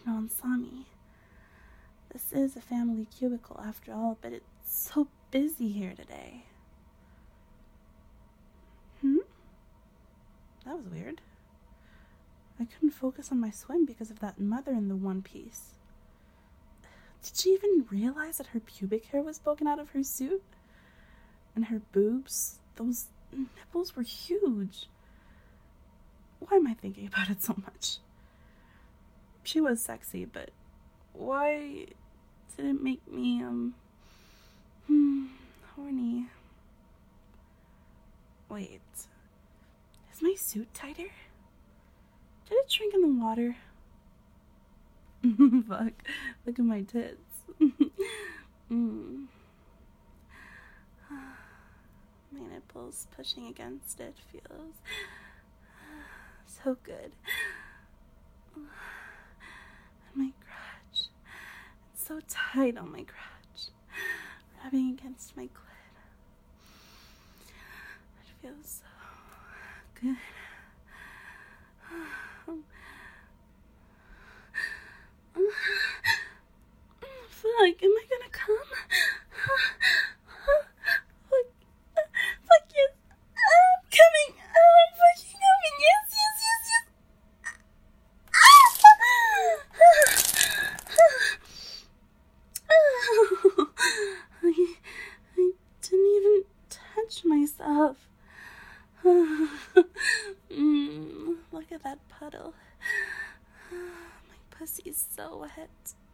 no one saw me. This is a family cubicle after all, but it's so busy here today. That was weird. I couldn't focus on my swim because of that mother in the one piece. Did she even realize that her pubic hair was poking out of her suit? And her boobs, those nipples were huge. Why am I thinking about it so much? She was sexy, but why did it make me, horny? Wait, is my suit tighter? Did it shrink in the water? Fuck, look at my tits. My nipples pushing against it feels so good. And my crotch, it's so tight on my crotch, rubbing against my clit. It feels so good. Fuck, am I gonna come? Fuck yes, I'm coming. I'm fucking coming. Yes. I didn't even touch myself. Look at that puddle. My pussy's so wet.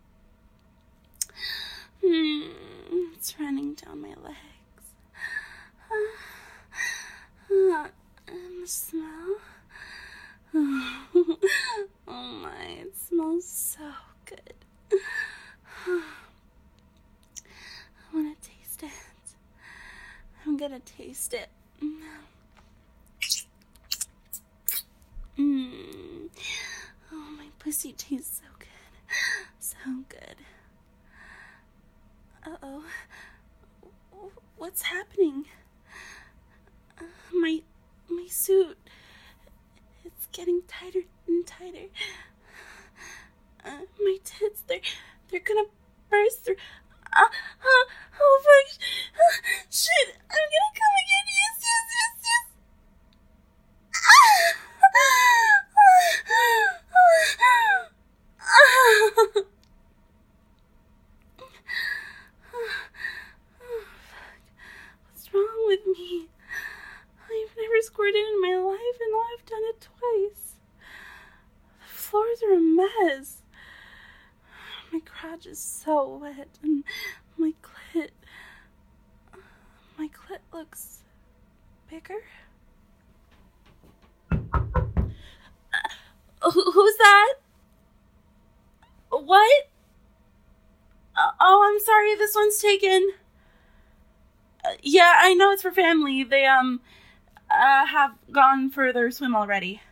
It's running down my legs. And the smell. Oh my, it smells so good. I want to taste it. I'm gonna taste it. Oh, my pussy tastes so good. So good. Uh-oh. What's happening? My suit. It's getting tighter and tighter. My tits, they're gonna burst through. Oh, fuck. Shit, I'm gonna come again. Yes. What's wrong with me? I've never squirted in my life, and now I've done it twice. The floors are a mess. My crotch is so wet, and my clit looks bigger. Who's that? What? Oh, I'm sorry, this one's taken. Yeah, I know it's for family. They, have gone for their swim already.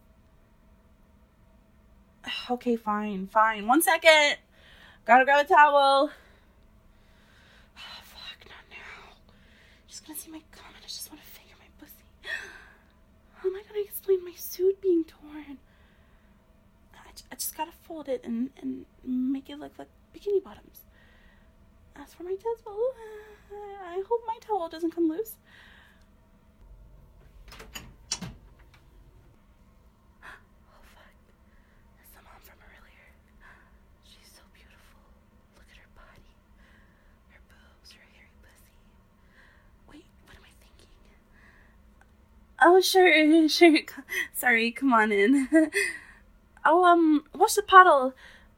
Okay, fine. 1 second. Gotta grab a towel. Oh, fuck, not now. She's gonna see my cum and I just want to finger my pussy. How am I gonna explain my suit being torn? I just gotta fold it and make it look like bikini bottoms. As for my tits, well, I hope my towel doesn't come loose. Oh, fuck. That's the mom from earlier. She's so beautiful. Look at her body. Her boobs, her hairy pussy. Wait, what am I thinking? Oh, sure. Sorry, come on in. Oh, wash the puddle.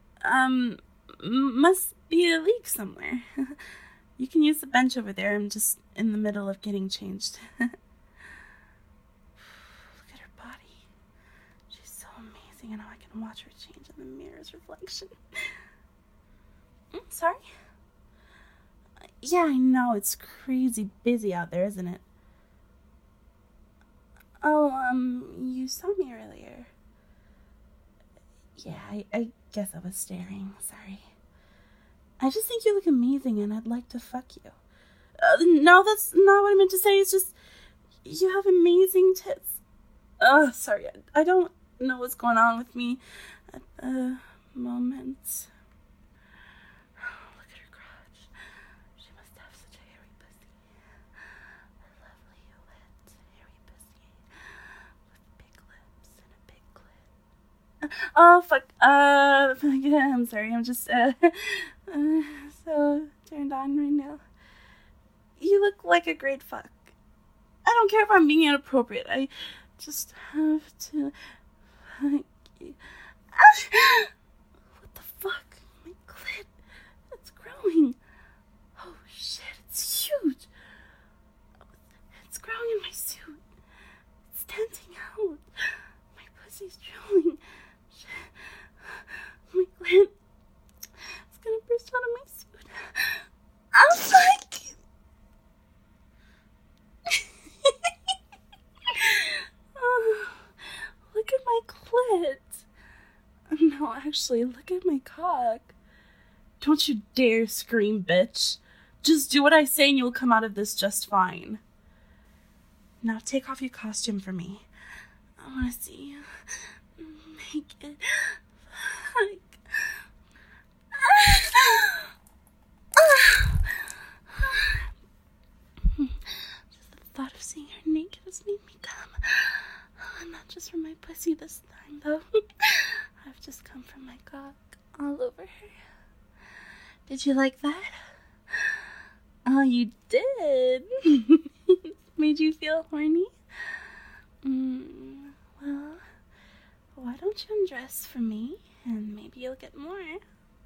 Must be a leak somewhere. You can use the bench over there. I'm just in the middle of getting changed. Look at her body. She's so amazing, and now I can watch her change in the mirror's reflection. Sorry? Yeah, I know. It's crazy busy out there, isn't it? Oh, you saw me earlier. Yeah, I guess I was staring. Sorry. I just think you look amazing and I'd like to fuck you. No, that's not what I meant to say. It's just, you have amazing tits. Sorry. I don't know what's going on with me. moments. Look at her crotch. She must have such a hairy pussy. A lovely, wet, hairy pussy with big lips and a big clit. Oh, fuck. I'm sorry. I'm just, so turned on right now. You look like a great fuck. I don't care if I'm being inappropriate. I just have to fuck you. What the fuck? My clit. It's growing. Oh shit, it's huge. It's growing in my suit. It's tenting out. My pussy's drooling. Shit. My clit. It's gonna burst out of my suit. I'm like. Look at my clit. No, actually, look at my cock. Don't you dare scream, bitch. Just do what I say and you'll come out of this just fine. Now take off your costume for me. I want to see you naked. Like... Just the thought of seeing her naked has made me come. Not just from my pussy this time, though. I've just come from my cock all over her. Did you like that? Oh, you did? Made you feel horny? Well, why don't you undress for me, and maybe you'll get more. Look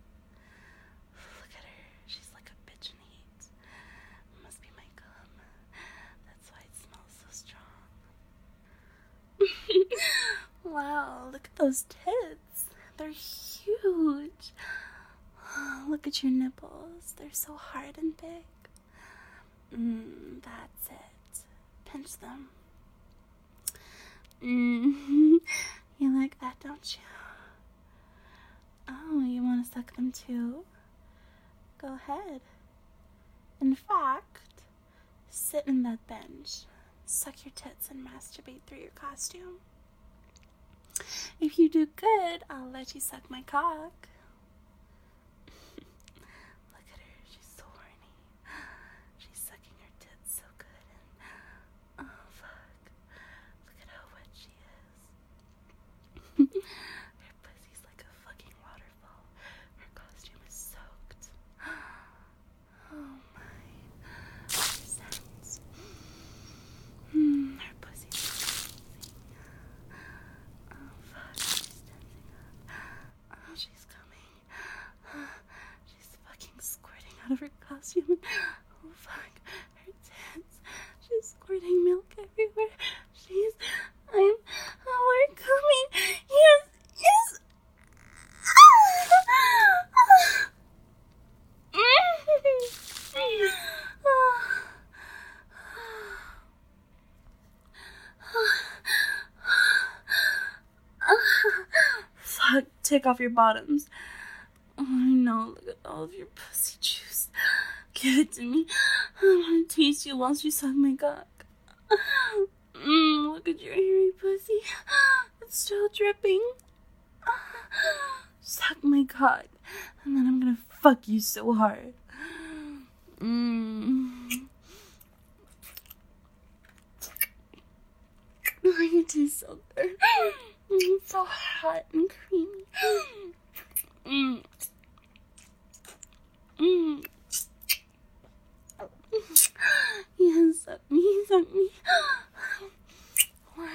at her. She's like a bitch in heat. Must be my cum. That's why it smells so strong. Wow, look at those tits. They're huge. Look at your nipples. They're so hard and big. That's it. Pinch them. You like that, don't you? Oh, you want to suck them too? Go ahead. In fact, sit in that bench. Suck your tits and masturbate through your costume. If you do good, I'll let you suck my cock. Look at her, she's so horny. She's sucking her tits so good and... oh, fuck. Look at how wet she is. Her pussy's like a fucking waterfall. Her costume is soaked. Oh my. Her sounds. Her pussy's amazing. Oh fuck, she's tensing up. Oh, she's coming. She's fucking squirting out of her costume. Oh fuck, her tits. She's squirting milk everywhere. We're coming. Yes. Fuck, take off your bottoms. Oh, I know, look at all of your pussy juice. Give it to me. I want to taste you whilst you suck my cock. Look at your hairy pussy. It's still dripping. Suck my cock, and then I'm gonna fuck you so hard. Your teeth so good. It's so hot and creamy. Yes, suck me. What?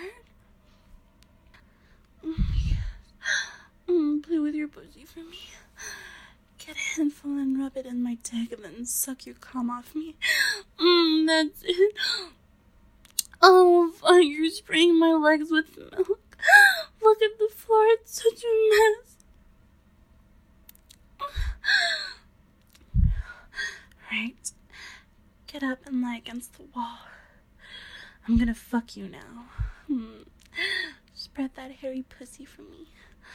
Yes. Play with your pussy for me. Get a handful and rub it in my dick and then suck your cum off me. That's it. Oh, fuck, you're spraying my legs with milk. Look at the floor, it's such a mess. Right. Get up and lie against the wall. I'm gonna fuck you now. Spread that hairy pussy for me.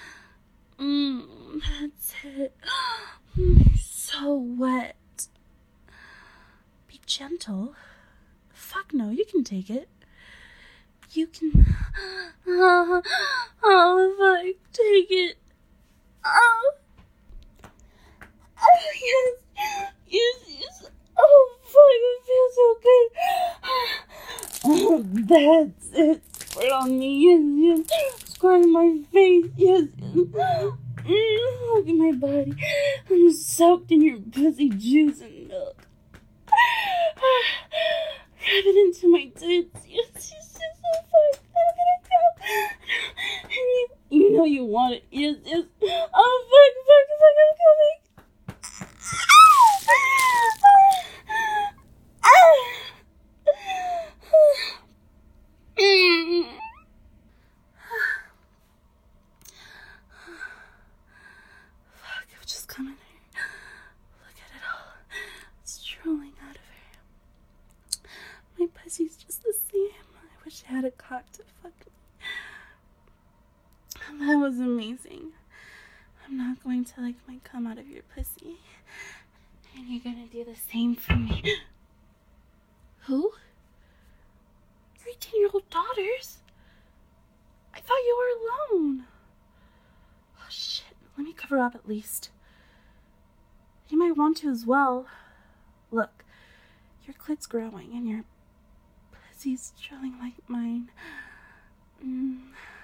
That's it. You're so wet. Be gentle. Fuck no, you can take it. You can... Oh, fuck, take it. Oh. That's it. Squirt on me. Yes, yes. Squirt on my face. Yes, yes. Look at my body. I'm soaked in your pussy juice and milk. Rub it into my tits. Yes, yes, yes. Oh, fuck. I'm gonna go. You know you want it. Yes, yes. Oh, fuck, I'm coming. Fuck, it was just coming here. Look at it all. It's drooling out of her. My pussy's just the same. I wish I had a cock to fuck me. That was amazing. I'm not going to like my cum out of your pussy. And you're gonna do the same for me. Who? Your 18-year-old daughters? I thought you were alone. Oh shit, let me cover up at least. You might want to as well. Look, your clit's growing and your pussy's drilling like mine.